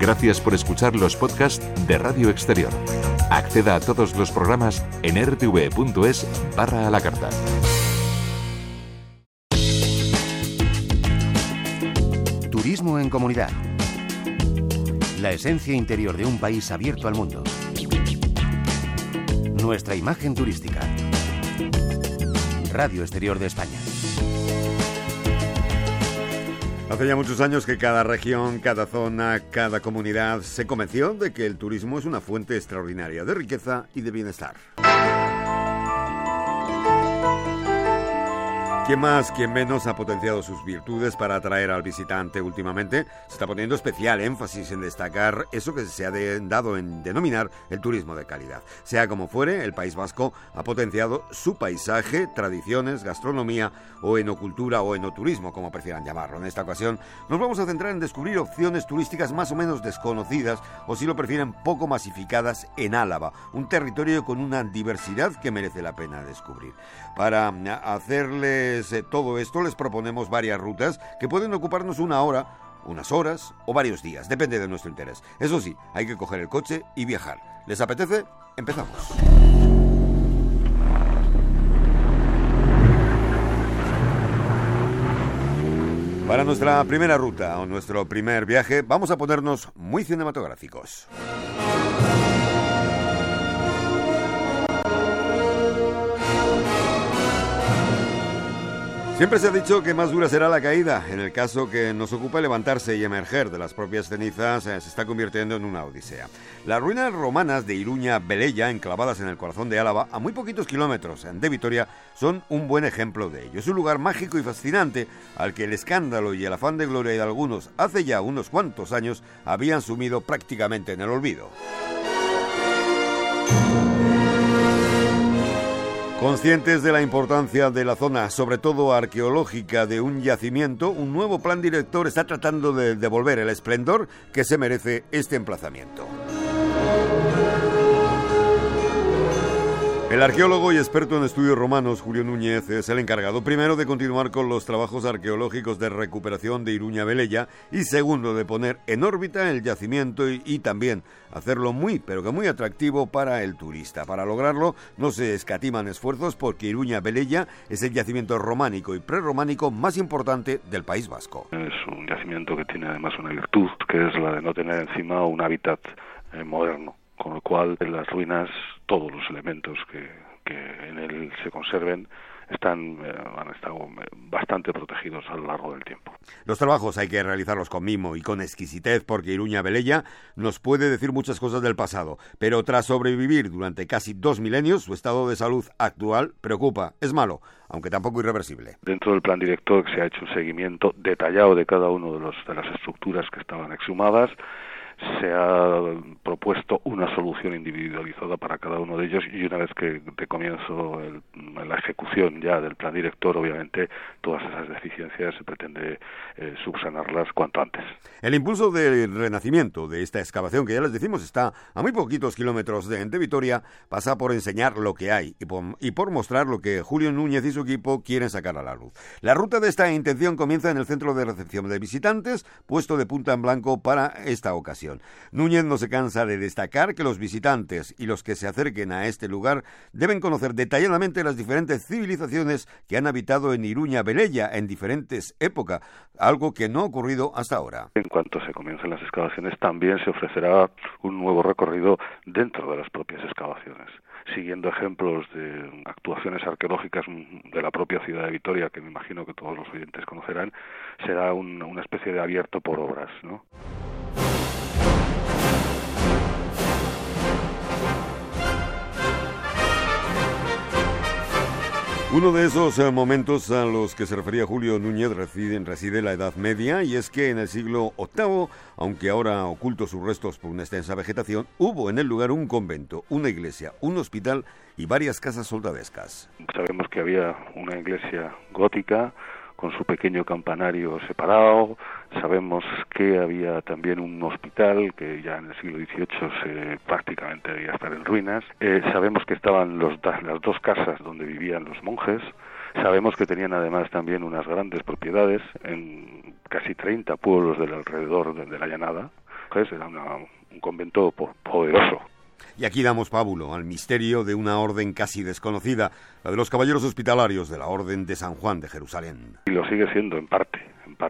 Gracias por escuchar los podcasts de Radio Exterior. Acceda a todos los programas en rtv.es/a la carta. Turismo en comunidad. La esencia interior de un país abierto al mundo. Nuestra imagen turística. Radio Exterior de España. Hace ya muchos años que cada región, cada zona, cada comunidad se convenció de que el turismo es una fuente extraordinaria de riqueza y de bienestar. ¿Quién más, quién menos ha potenciado sus virtudes para atraer al visitante últimamente? Se está poniendo especial énfasis en destacar eso que se ha dado en denominar el turismo de calidad. Sea como fuere, el País Vasco ha potenciado su paisaje, tradiciones, gastronomía o enocultura o enoturismo, como prefieran llamarlo. En esta ocasión nos vamos a centrar en descubrir opciones turísticas más o menos desconocidas o, si lo prefieren, poco masificadas en Álava, un territorio con una diversidad que merece la pena descubrir. Para hacerles todo esto les proponemos varias rutas que pueden ocuparnos una hora, unas horas o varios días, depende de nuestro interés. Eso sí, hay que coger el coche y viajar. ¿Les apetece? Empezamos. Para nuestra primera ruta o nuestro primer viaje vamos a ponernos muy cinematográficos. Siempre se ha dicho que más dura será la caída. En el caso que nos ocupa, levantarse y emerger de las propias cenizas se está convirtiendo en una odisea. Las ruinas romanas de Iruña-Velella, enclavadas en el corazón de Álava, a muy poquitos kilómetros de Vitoria, son un buen ejemplo de ello. Es un lugar mágico y fascinante al que el escándalo y el afán de gloria de algunos hace ya unos cuantos años habían sumido prácticamente en el olvido. Conscientes de la importancia de la zona, sobre todo arqueológica, de un yacimiento, un nuevo plan director está tratando de devolver el esplendor que se merece este emplazamiento. El arqueólogo y experto en estudios romanos, Julio Núñez, es el encargado, primero, de continuar con los trabajos arqueológicos de recuperación de Iruña-Velella y, segundo, de poner en órbita el yacimiento y también hacerlo muy, pero que muy atractivo para el turista. Para lograrlo no se escatiman esfuerzos porque Iruña-Velella es el yacimiento románico y prerrománico más importante del País Vasco. Es un yacimiento que tiene además una virtud, que es la de no tener encima un hábitat moderno. Con lo cual, en las ruinas, todos los elementos que en él se conserven han estado bastante protegidos a lo largo del tiempo. Los trabajos hay que realizarlos con mimo y con exquisitez porque Iruña-Velella nos puede decir muchas cosas del pasado, pero tras sobrevivir durante casi 2 milenios, su estado de salud actual preocupa, es malo, aunque tampoco irreversible. Dentro del plan director se ha hecho un seguimiento detallado de cada uno de las estructuras que estaban exhumadas. Se ha propuesto una solución individualizada para cada uno de ellos y una vez que de comienzo la ejecución ya del plan director, obviamente todas esas deficiencias se pretende subsanarlas cuanto antes. El impulso del renacimiento de esta excavación, que ya les decimos está a muy poquitos kilómetros de Vitoria, pasa por enseñar lo que hay y por mostrar lo que Julio Núñez y su equipo quieren sacar a la luz. La ruta de esta intención comienza en el centro de recepción de visitantes, puesto de punta en blanco para esta ocasión. Núñez no se cansa de destacar que los visitantes y los que se acerquen a este lugar deben conocer detalladamente las diferentes civilizaciones que han habitado en Iruña-Velella en diferentes épocas, algo que no ha ocurrido hasta ahora. En cuanto se comiencen las excavaciones, también se ofrecerá un nuevo recorrido dentro de las propias excavaciones, siguiendo ejemplos de actuaciones arqueológicas de la propia ciudad de Vitoria, que me imagino que todos los oyentes conocerán. Será una especie de abierto por obras, ¿no? Uno de esos momentos a los que se refería Julio Núñez reside la Edad Media, y es que en el siglo VIII, aunque ahora ocultos sus restos por una extensa vegetación, hubo en el lugar un convento, una iglesia, un hospital y varias casas soldadescas. Sabemos que había una iglesia gótica con su pequeño campanario separado. Sabemos que había también un hospital que ya en el siglo XVIII prácticamente debía estar en ruinas. Sabemos que estaban las dos casas donde vivían los monjes. Sabemos que tenían además también unas grandes propiedades en casi 30 pueblos del alrededor de la llanada, monjes, era un convento poderoso. Y aquí damos pábulo al misterio de una orden casi desconocida, la de los caballeros hospitalarios de la Orden de San Juan de Jerusalén. Y lo sigue siendo en parte.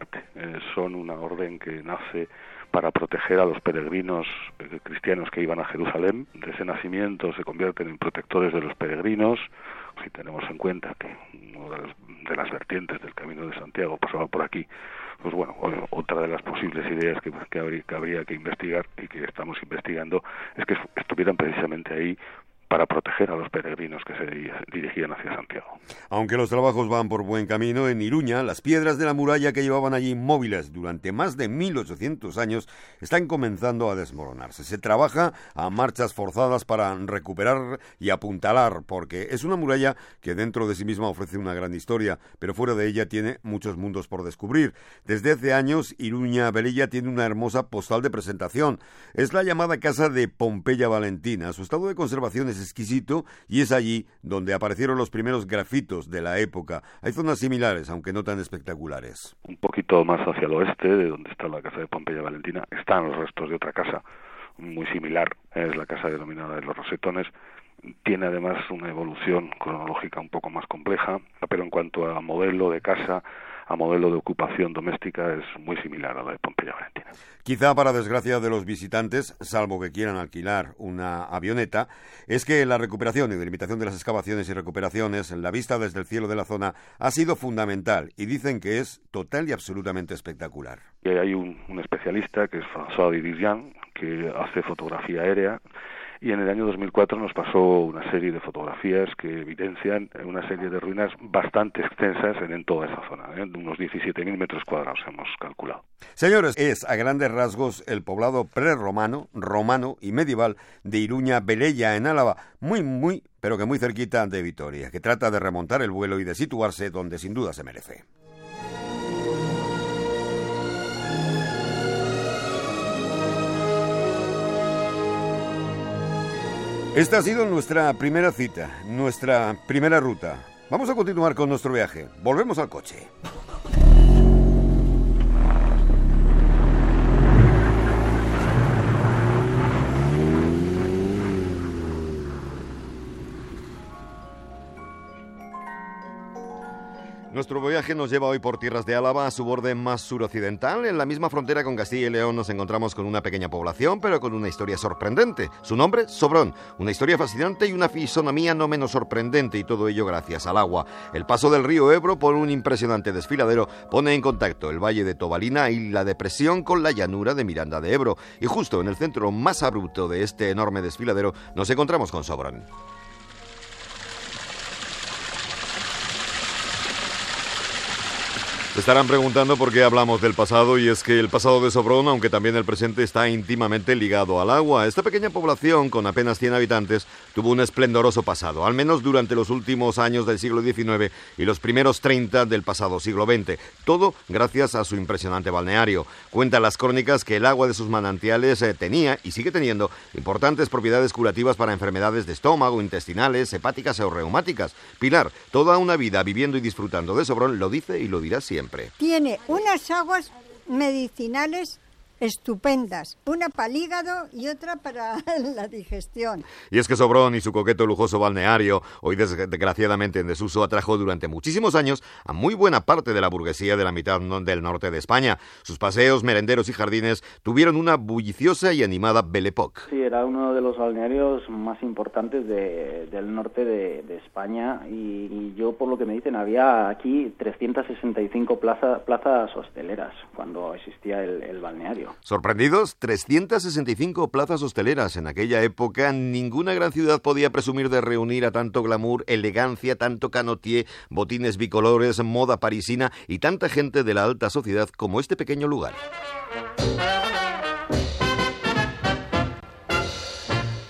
Son una orden que nace para proteger a los peregrinos cristianos que iban a Jerusalén. De ese nacimiento se convierten en protectores de los peregrinos. Si tenemos en cuenta que una de las vertientes del Camino de Santiago pasaba por aquí, pues bueno, otra de las posibles ideas que habría que investigar y que estamos investigando es que estuvieran precisamente ahí para proteger a los peregrinos que se dirigían hacia Santiago. Aunque los trabajos van por buen camino, en Iruña, las piedras de la muralla que llevaban allí inmóviles durante más de 1800 años están comenzando a desmoronarse. Se trabaja a marchas forzadas para recuperar y apuntalar, porque es una muralla que dentro de sí misma ofrece una gran historia, pero fuera de ella tiene muchos mundos por descubrir. Desde hace años, Iruña Velilla tiene una hermosa postal de presentación. Es la llamada Casa de Pompeya Valentina. Su estado de conservación es exquisito y es allí donde aparecieron los primeros grafitos de la época. Hay zonas similares, aunque no tan espectaculares. Un poquito más hacia el oeste, de donde está la casa de Pompeya Valentina, están los restos de otra casa muy similar, es la casa denominada de los Rosetones. Tiene además una evolución cronológica un poco más compleja, pero en cuanto a modelo de casa, a modelo de ocupación doméstica, es muy similar a la de Pompeya Valentina. Quizá para desgracia de los visitantes, salvo que quieran alquilar una avioneta, es que la recuperación y delimitación de las excavaciones y recuperaciones, la vista desde el cielo de la zona, ha sido fundamental y dicen que es total y absolutamente espectacular. Y hay un especialista que es François Didier, que hace fotografía aérea, y en el año 2004 nos pasó una serie de fotografías que evidencian una serie de ruinas bastante extensas en toda esa zona, de unos 17.000 metros cuadrados hemos calculado. Señores, es a grandes rasgos el poblado prerromano, romano y medieval de Iruña Velilla en Álava, muy, pero que muy cerquita de Vitoria, que trata de remontar el vuelo y de situarse donde sin duda se merece. Esta ha sido nuestra primera cita, nuestra primera ruta. Vamos a continuar con nuestro viaje. Volvemos al coche. Nuestro viaje nos lleva hoy por tierras de Álava a su borde más suroccidental. En la misma frontera con Castilla y León nos encontramos con una pequeña población, pero con una historia sorprendente. Su nombre, Sobrón. Una historia fascinante y una fisonomía no menos sorprendente, y todo ello gracias al agua. El paso del río Ebro por un impresionante desfiladero pone en contacto el valle de Tobalina y la depresión con la llanura de Miranda de Ebro. Y justo en el centro más abrupto de este enorme desfiladero nos encontramos con Sobrón. Se estarán preguntando por qué hablamos del pasado, y es que el pasado de Sobrón, aunque también el presente, está íntimamente ligado al agua. Esta pequeña población, con apenas 100 habitantes, tuvo un esplendoroso pasado, al menos durante los últimos años del siglo XIX y los primeros 30 del pasado siglo XX. Todo gracias a su impresionante balneario. Cuentan las crónicas que el agua de sus manantiales tenía, y sigue teniendo, importantes propiedades curativas para enfermedades de estómago, intestinales, hepáticas o reumáticas. Pilar, toda una vida viviendo y disfrutando de Sobrón, lo dice y lo dirá siempre. Tiene unas aguas medicinales estupendas, una para el hígado y otra para la digestión. Y es que Sobrón y su coqueto lujoso balneario, hoy desgraciadamente en desuso, atrajo durante muchísimos años a muy buena parte de la burguesía de la mitad del norte de España. Sus paseos, merenderos y jardines tuvieron una bulliciosa y animada Belle Époque. Sí, era uno de los balnearios más importantes del norte de España, y yo, por lo que me dicen, había aquí 365 plazas hosteleras cuando existía el balneario. ¿Sorprendidos? 365 plazas hosteleras. En aquella época ninguna gran ciudad podía presumir de reunir a tanto glamour, elegancia, tanto canotier, botines bicolores, moda parisina y tanta gente de la alta sociedad como este pequeño lugar.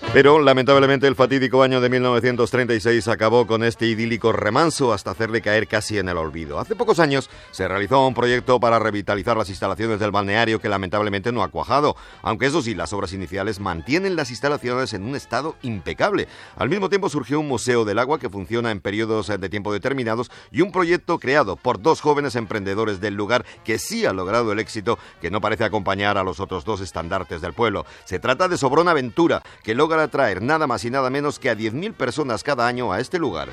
Pero, lamentablemente, el fatídico año de 1936 acabó con este idílico remanso hasta hacerle caer casi en el olvido. Hace pocos años se realizó un proyecto para revitalizar las instalaciones del balneario que lamentablemente no ha cuajado, aunque eso sí, las obras iniciales mantienen las instalaciones en un estado impecable. Al mismo tiempo surgió un museo del agua que funciona en periodos de tiempo determinados y un proyecto creado por dos jóvenes emprendedores del lugar que sí ha logrado el éxito que no parece acompañar a los otros dos estandartes del pueblo. Se trata de Sobrón Aventura, que logra atraer nada más y nada menos que a 10.000 personas cada año a este lugar.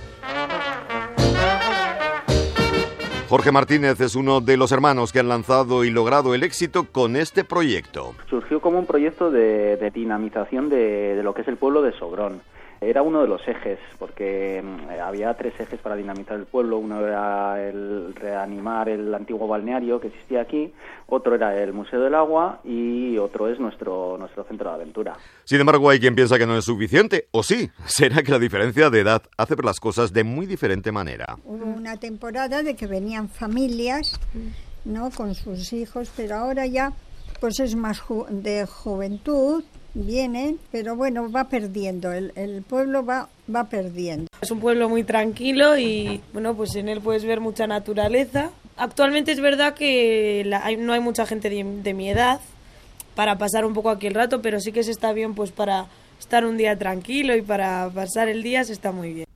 Jorge Martínez es uno de los hermanos que han lanzado y logrado el éxito con este proyecto. Surgió como un proyecto de dinamización de lo que es el pueblo de Sobrón. Era uno de los ejes, porque había 3 ejes para dinamizar el pueblo. Uno era el reanimar el antiguo balneario que existía aquí, otro era el Museo del Agua y otro es nuestro centro de aventura. Sin embargo, hay quien piensa que no es suficiente, ¿o sí? ¿Será que la diferencia de edad hace ver las cosas de muy diferente manera? Hubo una temporada de que venían familias, ¿no?, con sus hijos, pero ahora ya pues es más de juventud. Vienen, pero bueno, va perdiendo, el pueblo va perdiendo. Es un pueblo muy tranquilo y bueno, pues en él puedes ver mucha naturaleza. Actualmente es verdad que no hay mucha gente de mi edad para pasar un poco aquí el rato, pero sí que se está bien pues para estar un día tranquilo y para pasar el día se está muy bien.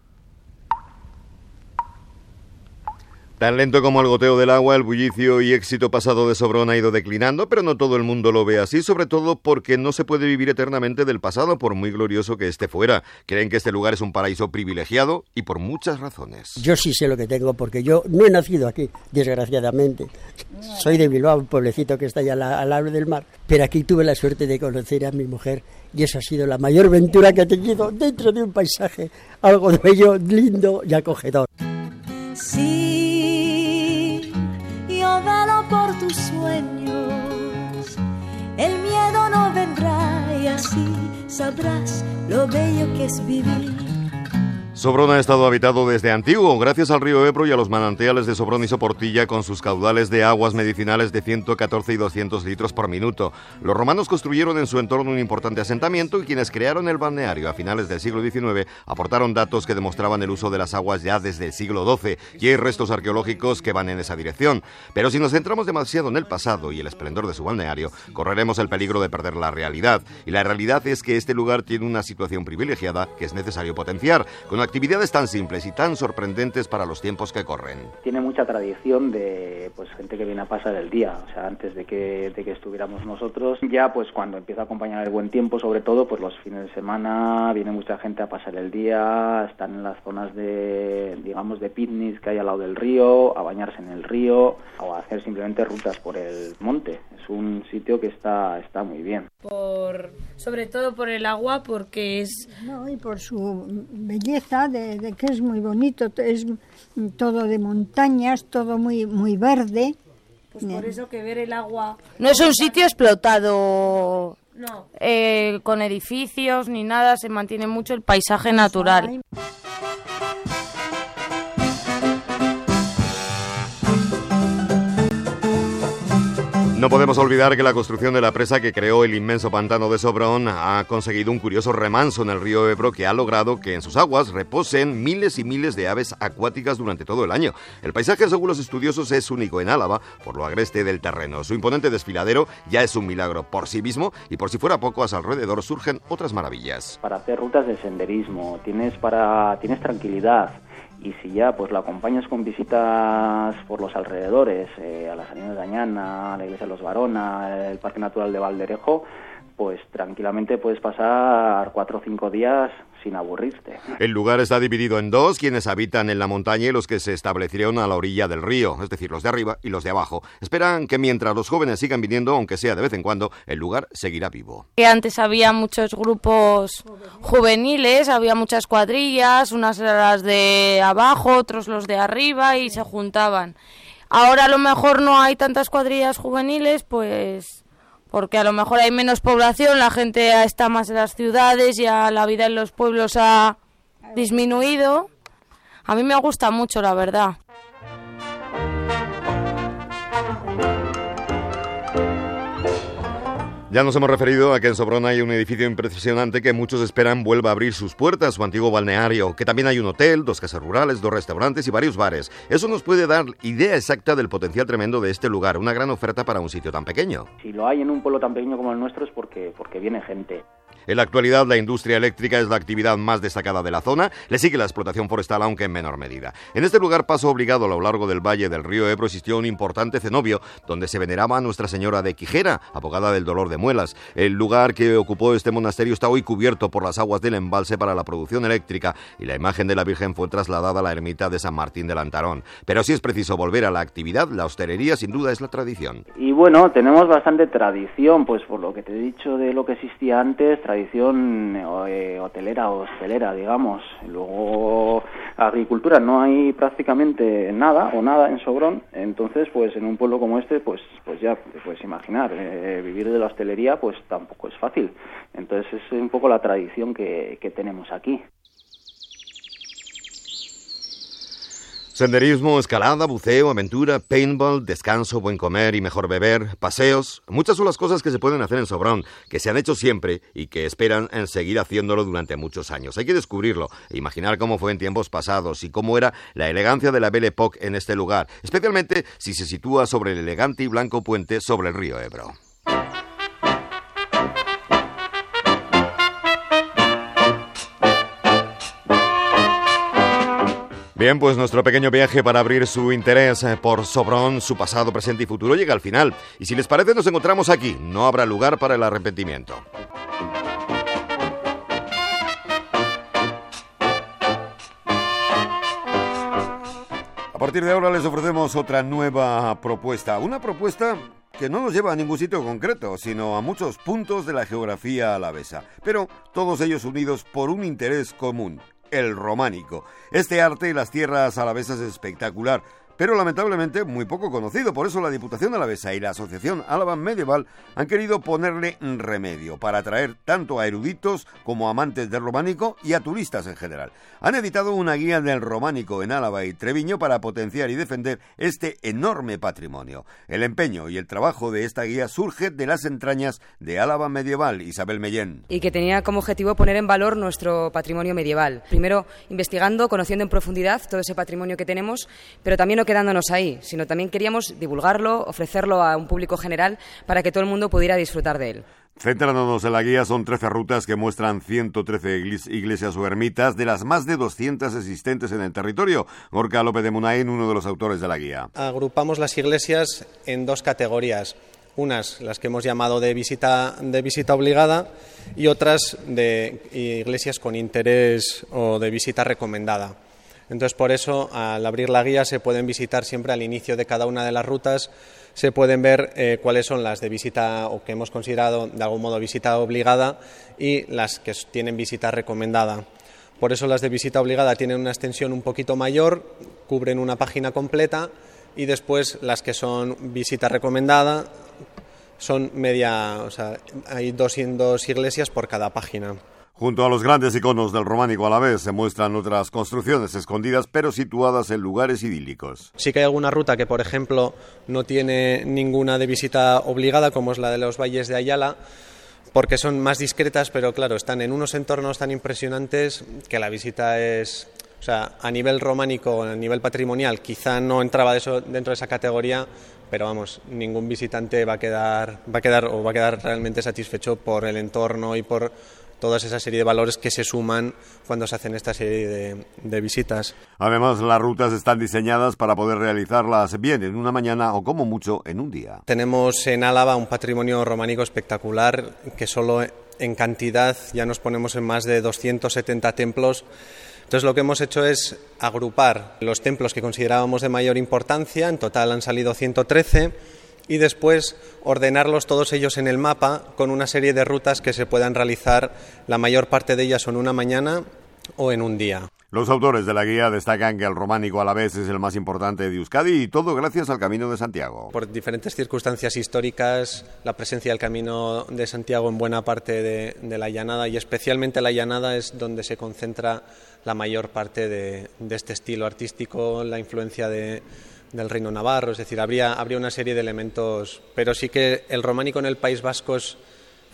Tan lento como el goteo del agua, el bullicio y éxito pasado de Sobrón ha ido declinando, pero no todo el mundo lo ve así, sobre todo porque no se puede vivir eternamente del pasado, por muy glorioso que esté fuera. Creen que este lugar es un paraíso privilegiado y por muchas razones. Yo sí sé lo que tengo, porque yo no he nacido aquí, desgraciadamente. Soy de Bilbao, un pueblecito que está allá al lado del mar, pero aquí tuve la suerte de conocer a mi mujer y esa ha sido la mayor aventura que he tenido dentro de un paisaje, algo bello, lindo y acogedor. Sí, yo velo por tus sueños, el miedo no vendrá y así sabrás lo bello que es vivir. Sobrón ha estado habitado desde antiguo, gracias al río Ebro y a los manantiales de Sobrón y Soportilla con sus caudales de aguas medicinales de 114 y 200 litros por minuto. Los romanos construyeron en su entorno un importante asentamiento y quienes crearon el balneario a finales del siglo XIX aportaron datos que demostraban el uso de las aguas ya desde el siglo XII y hay restos arqueológicos que van en esa dirección. Pero si nos centramos demasiado en el pasado y el esplendor de su balneario, correremos el peligro de perder la realidad. Y la realidad es que este lugar tiene una situación privilegiada que es necesario potenciar, con actividades tan simples y tan sorprendentes para los tiempos que corren. Tiene mucha tradición de gente que viene a pasar el día, o sea, antes de que estuviéramos nosotros, ya pues cuando empieza a acompañar el buen tiempo, sobre todo pues los fines de semana viene mucha gente a pasar el día, están en las zonas de picnics que hay al lado del río, a bañarse en el río o a hacer simplemente rutas por el monte. Es un sitio que está muy bien. Sobre todo por el agua, porque es... No, y por su belleza, de que es muy bonito, es todo de montañas, todo muy, muy verde. Pues por eso que ver el agua... No es un sitio explotado, no. Con edificios ni nada, se mantiene mucho el paisaje natural. No podemos olvidar que la construcción de la presa que creó el inmenso pantano de Sobrón ha conseguido un curioso remanso en el río Ebro que ha logrado que en sus aguas reposen miles y miles de aves acuáticas durante todo el año. El paisaje, según los estudiosos, es único en Álava por lo agreste del terreno. Su imponente desfiladero ya es un milagro por sí mismo y por si fuera poco, a su alrededor surgen otras maravillas. Para hacer rutas de senderismo, tienes tranquilidad. Y si ya pues la acompañas con visitas por los alrededores, a las Salinas de Añana, a la iglesia de los Barona, el Parque Natural de Valderejo, pues tranquilamente puedes pasar 4 o 5 días sin aburrirte. El lugar está dividido en dos, quienes habitan en la montaña y los que se establecieron a la orilla del río, es decir, los de arriba y los de abajo. Esperan que mientras los jóvenes sigan viniendo, aunque sea de vez en cuando, el lugar seguirá vivo. Antes había muchos grupos juveniles, había muchas cuadrillas, unas las de abajo, otros los de arriba y se juntaban. Ahora a lo mejor no hay tantas cuadrillas juveniles, pues... porque a lo mejor hay menos población, la gente está más en las ciudades, ya la vida en los pueblos ha disminuido. A mí me gusta mucho, la verdad. Ya nos hemos referido a que en Sobrón hay un edificio impresionante que muchos esperan vuelva a abrir sus puertas, su antiguo balneario, que también hay un hotel, 2 casas rurales, 2 restaurantes y varios bares. Eso nos puede dar idea exacta del potencial tremendo de este lugar, una gran oferta para un sitio tan pequeño. Si lo hay en un pueblo tan pequeño como el nuestro es porque viene gente. En la actualidad, la industria eléctrica es la actividad más destacada de la zona, le sigue la explotación forestal, aunque en menor medida. En este lugar, paso obligado a lo largo del valle del río Ebro, existió un importante cenobio donde se veneraba a Nuestra Señora de Quijera, abogada del dolor de muelas. El lugar que ocupó este monasterio está hoy cubierto por las aguas del embalse para la producción eléctrica y la imagen de la Virgen fue trasladada a la ermita de San Martín de Lantarón. Pero si es preciso volver a la actividad, la hostelería sin duda es la tradición. Y bueno, tenemos bastante tradición, pues por lo que te he dicho de lo que existía antes, tradición hotelera o hostelera, digamos. Luego, agricultura no hay prácticamente nada en Sobrón, entonces pues en un pueblo como este, pues ya te puedes imaginar, vivir de la hostelería pues tampoco es fácil. Entonces es un poco la tradición que tenemos aquí. Senderismo, escalada, buceo, aventura, paintball, descanso, buen comer y mejor beber, paseos. Muchas son las cosas que se pueden hacer en Sobrón, que se han hecho siempre y que esperan en seguir haciéndolo durante muchos años. Hay que descubrirlo e imaginar cómo fue en tiempos pasados y cómo era la elegancia de la Belle Époque en este lugar, especialmente si se sitúa sobre el elegante y blanco puente sobre el río Ebro. Bien, pues nuestro pequeño viaje para abrir su interés por Sobrón, su pasado, presente y futuro llega al final. Y si les parece, nos encontramos aquí. No habrá lugar para el arrepentimiento. A partir de ahora les ofrecemos otra nueva propuesta. Una propuesta que no nos lleva a ningún sitio concreto, sino a muchos puntos de la geografía alavesa. Pero todos ellos unidos por un interés común: el románico. Este arte en las tierras alavesas es espectacular, pero lamentablemente muy poco conocido. Por eso la Diputación Alavesa y la Asociación Álava Medieval han querido ponerle remedio para atraer tanto a eruditos como a amantes del románico y a turistas en general. Han editado una guía del románico en Álava y Treviño para potenciar y defender este enorme patrimonio. El empeño y el trabajo de esta guía surge de las entrañas de Álava Medieval, Isabel Mellén. Y que tenía como objetivo poner en valor nuestro patrimonio medieval. Primero investigando, conociendo en profundidad todo ese patrimonio que tenemos, pero también no quedándonos ahí, sino también queríamos divulgarlo, ofrecerlo a un público general para que todo el mundo pudiera disfrutar de él. Centrándonos en la guía, son 13 rutas que muestran 113 iglesias o ermitas de las más de 200 existentes en el territorio. Gorka López de Munain, uno de los autores de la guía. Agrupamos las iglesias en 2 categorías. Unas, las que hemos llamado de visita obligada, y otras de iglesias con interés o de visita recomendada. Entonces, por eso, al abrir la guía se pueden visitar siempre al inicio de cada una de las rutas, se pueden ver cuáles son las de visita o que hemos considerado de algún modo visita obligada y las que tienen visita recomendada. Por eso las de visita obligada tienen una extensión un poquito mayor, cubren una página completa, y después las que son visita recomendada son media, o sea, hay 2 iglesias por cada página. Junto a los grandes iconos del románico alavés se muestran otras construcciones escondidas pero situadas en lugares idílicos. Sí que hay alguna ruta que, por ejemplo, no tiene ninguna de visita obligada, como es la de los valles de Ayala, porque son más discretas, pero claro, están en unos entornos tan impresionantes que la visita es... O sea, a nivel románico, a nivel patrimonial, quizá no entraba dentro de esa categoría, pero vamos, ningún visitante va a quedar realmente satisfecho por el entorno y por toda esa serie de valores que se suman cuando se hacen esta serie de visitas. Además, las rutas están diseñadas para poder realizarlas bien en una mañana o como mucho en un día. Tenemos en Álava un patrimonio románico espectacular que solo en cantidad ya nos ponemos en más de 270 templos. Entonces lo que hemos hecho es agrupar los templos que considerábamos de mayor importancia, en total han salido 113, y después ordenarlos todos ellos en el mapa con una serie de rutas que se puedan realizar, la mayor parte de ellas en una mañana o en un día. Los autores de la guía destacan que el románico alavés es el más importante de Euskadi y todo gracias al Camino de Santiago. Por diferentes circunstancias históricas, la presencia del Camino de Santiago en buena parte de la llanada, y especialmente la llanada, es donde se concentra la mayor parte de este estilo artístico, la influencia del Reino Navarro, es decir, habría una serie de elementos, pero sí que el románico en el País Vasco es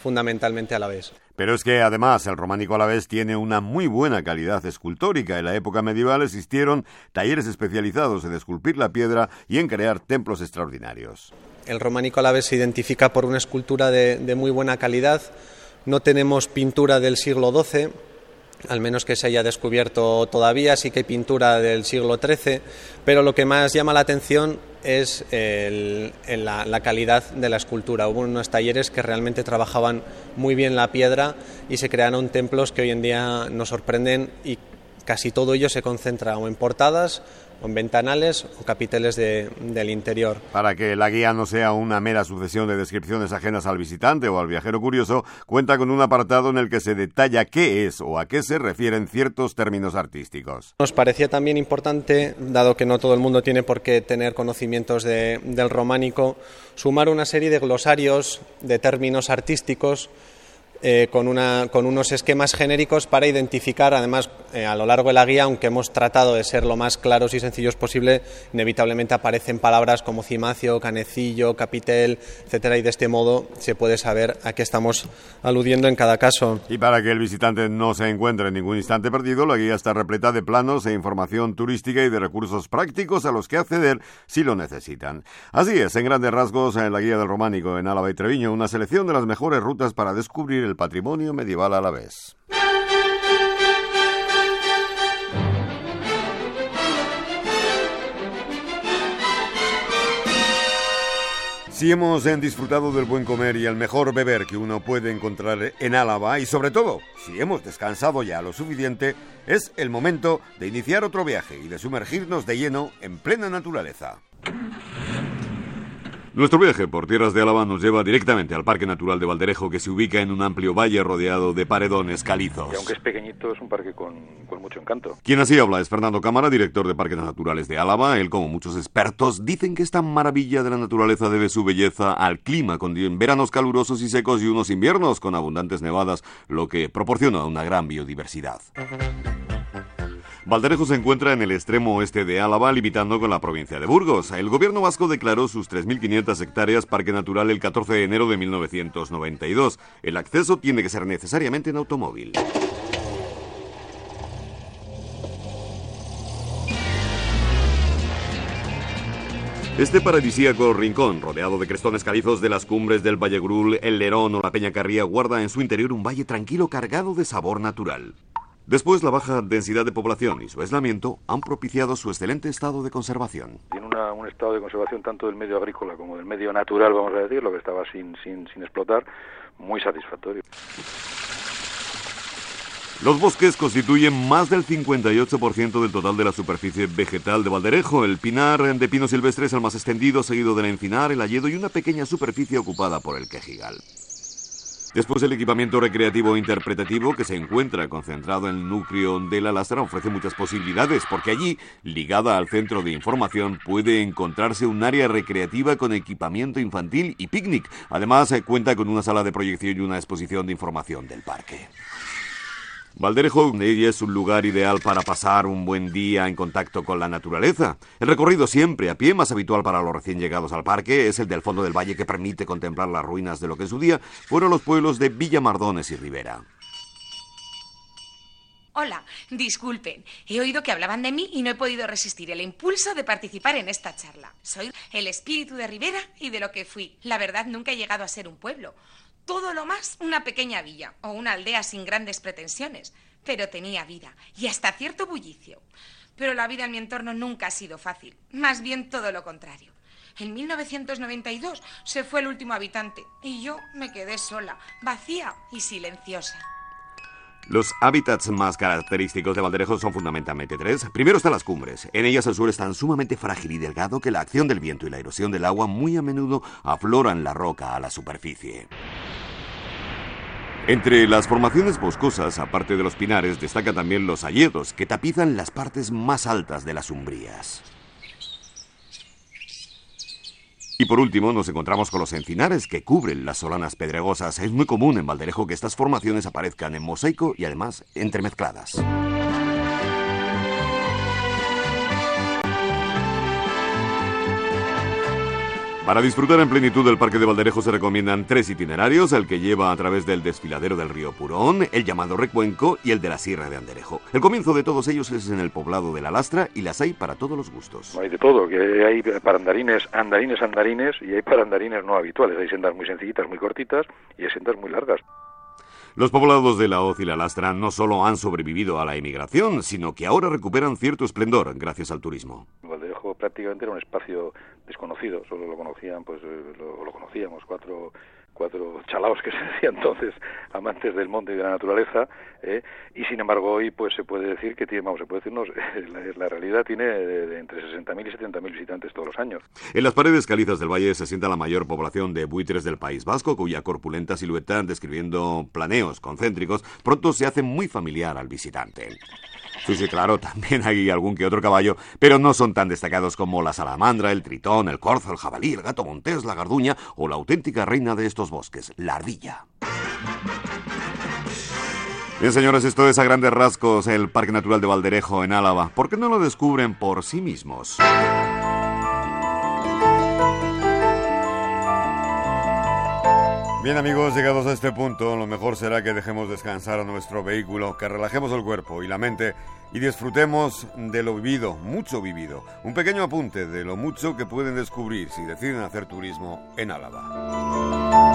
fundamentalmente alavés. Pero es que además el románico alavés tiene una muy buena calidad escultórica. En la época medieval existieron talleres especializados en esculpir la piedra y en crear templos extraordinarios. El románico alavés se identifica por una escultura de muy buena calidad. No tenemos pintura del siglo XII, al menos que se haya descubierto todavía. Sí que hay pintura del siglo XIII, pero lo que más llama la atención es la calidad de la escultura. Hubo unos talleres que realmente trabajaban muy bien la piedra y se crearon templos que hoy en día nos sorprenden, y casi todo ello se concentra o en portadas, o en ventanales o capiteles del interior. Para que la guía no sea una mera sucesión de descripciones ajenas al visitante o al viajero curioso, cuenta con un apartado en el que se detalla qué es o a qué se refieren ciertos términos artísticos. Nos parecía también importante, dado que no todo el mundo tiene por qué tener conocimientos del románico, sumar una serie de glosarios de términos artísticos con unos esquemas genéricos para identificar. Además, a lo largo de la guía, aunque hemos tratado de ser lo más claros y sencillos posible, inevitablemente aparecen palabras como cimacio, canecillo, capitel, etcétera, y de este modo se puede saber a qué estamos aludiendo en cada caso. Y para que el visitante no se encuentre en ningún instante perdido, la guía está repleta de planos e información turística y de recursos prácticos a los que acceder si lo necesitan. Así es, en grandes rasgos, en la guía del románico en Álava y Treviño, una selección de las mejores rutas para descubrir el patrimonio medieval alavés. Si hemos disfrutado del buen comer y el mejor beber que uno puede encontrar en Álava, y sobre todo, si hemos descansado ya lo suficiente, es el momento de iniciar otro viaje y de sumergirnos de lleno en plena naturaleza. Nuestro viaje por tierras de Álava nos lleva directamente al Parque Natural de Valderejo, que se ubica en un amplio valle rodeado de paredones calizos. Y aunque es pequeñito, es un parque con mucho encanto. Quien así habla es Fernando Cámara, director de Parques Naturales de Álava. Él, como muchos expertos, dicen que esta maravilla de la naturaleza debe su belleza al clima, con veranos calurosos y secos y unos inviernos con abundantes nevadas, lo que proporciona una gran biodiversidad. Valderejo se encuentra en el extremo oeste de Álava, limitando con la provincia de Burgos. El gobierno vasco declaró sus 3.500 hectáreas parque natural el 14 de enero de 1992. El acceso tiene que ser necesariamente en automóvil. Este paradisíaco rincón, rodeado de crestones calizos de las cumbres del Valle Grul, el Lerón o la Peña Carría, guarda en su interior un valle tranquilo cargado de sabor natural. Después, la baja densidad de población y su aislamiento han propiciado su excelente estado de conservación. Tiene un estado de conservación tanto del medio agrícola como del medio natural, vamos a decir, lo que estaba sin explotar, muy satisfactorio. Los bosques constituyen más del 58% del total de la superficie vegetal de Valderejo. El pinar de pino silvestre es el más extendido, seguido del encinar, el hayedo y una pequeña superficie ocupada por el quejigal. Después, el equipamiento recreativo interpretativo, que se encuentra concentrado en el núcleo de la Lastra, ofrece muchas posibilidades, porque allí, ligada al centro de información, puede encontrarse un área recreativa con equipamiento infantil y picnic. Además, cuenta con una sala de proyección y una exposición de información del parque. Valderejo es un lugar ideal para pasar un buen día en contacto con la naturaleza. El recorrido siempre a pie, más habitual para los recién llegados al parque, es el del fondo del valle, que permite contemplar las ruinas de lo que en su día fueron los pueblos de Villamardones y Ribera. Hola, disculpen, he oído que hablaban de mí y no he podido resistir el impulso de participar en esta charla. Soy el espíritu de Ribera y de lo que fui. La verdad, nunca he llegado a ser un pueblo. Todo lo más una pequeña villa o una aldea sin grandes pretensiones, pero tenía vida y hasta cierto bullicio. Pero la vida en mi entorno nunca ha sido fácil, más bien todo lo contrario. En 1992 se fue el último habitante y yo me quedé sola, vacía y silenciosa. Los hábitats más característicos de Valderejo son fundamentalmente tres. Primero están las cumbres. En ellas el suelo es tan sumamente frágil y delgado que la acción del viento y la erosión del agua muy a menudo afloran la roca a la superficie. Entre las formaciones boscosas, aparte de los pinares, destacan también los hayedos, que tapizan las partes más altas de las umbrías. Y por último nos encontramos con los encinares, que cubren las solanas pedregosas. Es muy común en Valderejo que estas formaciones aparezcan en mosaico y además entremezcladas. Para disfrutar en plenitud del Parque de Valderejo se recomiendan 3 itinerarios, el que lleva a través del desfiladero del río Purón, el llamado Recuenco y el de la Sierra de Anderejo. El comienzo de todos ellos es en el poblado de La Lastra y las hay para todos los gustos. Hay de todo, que hay para andarines, y hay para andarines no habituales. Hay sendas muy sencillitas, muy cortitas, y hay sendas muy largas. Los poblados de La Hoz y La Lastra no solo han sobrevivido a la emigración, sino que ahora recuperan cierto esplendor gracias al turismo. Valderejo prácticamente era un espacio desconocido, solo lo conocían, pues lo conocíamos cuatro chalaos que se decía entonces, amantes del monte y de la naturaleza, y sin embargo hoy pues se puede decir que tiene, la realidad tiene entre 60.000 y 70.000 visitantes todos los años. En las paredes calizas del valle se sienta la mayor población de buitres del País Vasco, cuya corpulenta silueta, describiendo planeos concéntricos, pronto se hace muy familiar al visitante. Sí, claro, también hay algún que otro caballo, pero no son tan destacados como la salamandra, el tritón, el corzo, el jabalí, el gato montés, la garduña o la auténtica reina de estos bosques, la ardilla. Bien, señores, esto es a grandes rasgos el Parque Natural de Valderejo en Álava. ¿Por qué no lo descubren por sí mismos? Bien, amigos, llegados a este punto, lo mejor será que dejemos descansar a nuestro vehículo, que relajemos el cuerpo y la mente y disfrutemos de lo vivido, mucho vivido. Un pequeño apunte de lo mucho que pueden descubrir si deciden hacer turismo en Álava.